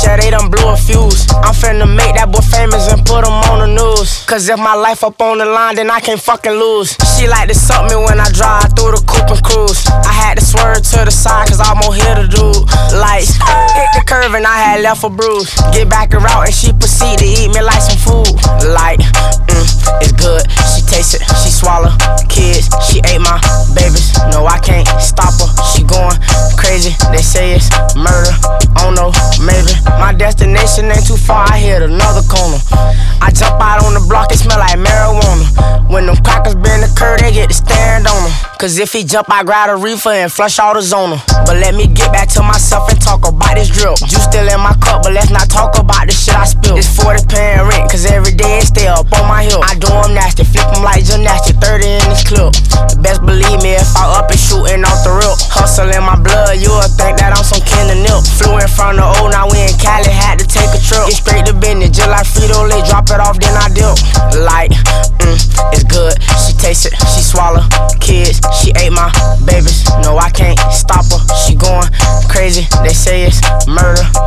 yeah, they done blew a fuse. I'm finna make that boy famous and put him on the news. Cause if my life up on the line, then I can't fucking lose. She like to suck me when I drive through the coupe and cruise. I had to swerve to the side cause I almost hit a dude. Like, hit the curve and I had left a bruise. Get back and route and she proceed to eat me like some food. Like, it's good, she taste it, she swallow kids, she ate my babies. No, I can't stop her, she going crazy. They say it's murder, oh no, maybe. My destination ain't too far, I hit another corner. I jump out on the block, it smell like marijuana. When them crackers bend the curve, they get to stand on them. Cause if he jump, I grab a reefer and flush all the zona. But let me get back to myself and talk about this drip. Juice still in my cup, but let's not talk about the shit I spill. It's 40 paying rent, cause every day it stay up on my hip. I do them nasty, flip them like gymnastics, 30 in this clip. Best believe me if I up and shooting off the rip. Hustle in my blood, you'll think that I'm some kin of nip. Flew in from the O, now we in Cali, had to take a trip. Get straight to business, just like Frito-Lay, drop it off, then I dip. Like, it's good, she taste it, she swallow kids, she ate my babies. No, I can't stop her, she going crazy. They say it's murder,